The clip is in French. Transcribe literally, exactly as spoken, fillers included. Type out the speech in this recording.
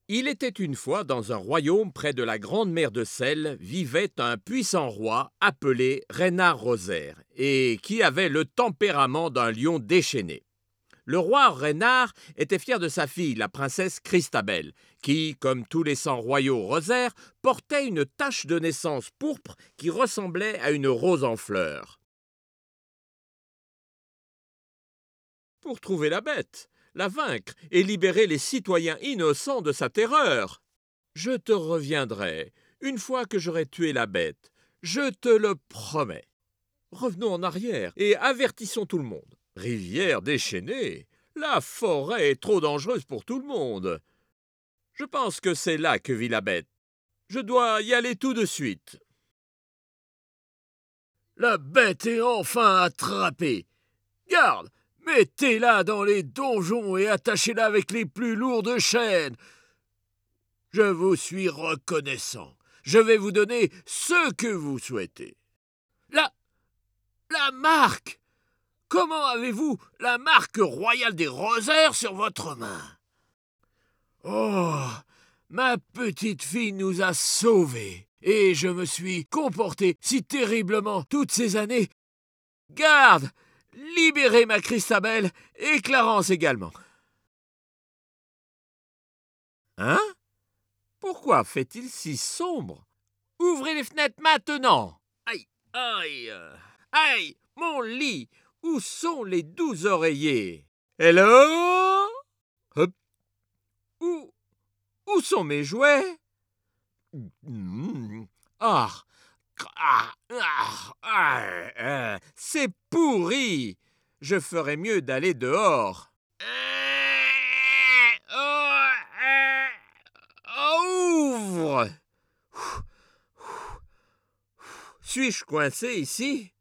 Il était une fois dans un royaume près de la grande mer de sel vivait un puissant roi appelé Reynard Rosaire et qui avait le tempérament d'un lion déchaîné. Le roi Reynard était fier de sa fille, la princesse Christabel, qui, comme tous les sangs royaux Rosaire, portait une tache de naissance pourpre qui ressemblait à une rose en fleurs. Pour trouver la bête, la vaincre et libérer les citoyens innocents de sa terreur. Je te reviendrai une fois que j'aurai tué la bête. Je te le promets. Revenons en arrière et avertissons tout le monde. Rivière déchaînée, la forêt est trop dangereuse pour tout le monde. Je pense que c'est là que vit la bête. Je dois y aller tout de suite. La bête est enfin attrapée. Garde, mettez-la dans les donjons et attachez-la avec les plus lourdes chaînes. Je vous suis reconnaissant. Je vais vous donner ce que vous souhaitez. La... la marque! Comment avez-vous la marque royale des Rosaires sur votre main? Oh, ma petite fille nous a sauvés, et je me suis comporté si terriblement toutes ces années. Garde! Libérez ma Christabel et Clarence également. Hein? Pourquoi fait-il si sombre? Ouvrez les fenêtres maintenant! Aïe, aïe, aïe, mon lit! Où sont les doux oreillers? Hello? Hop. Où, où sont mes jouets? Ah, ah, ah, ah, c'est pourri! Je ferais mieux d'aller dehors. Ouvre! Suis-je coincé ici?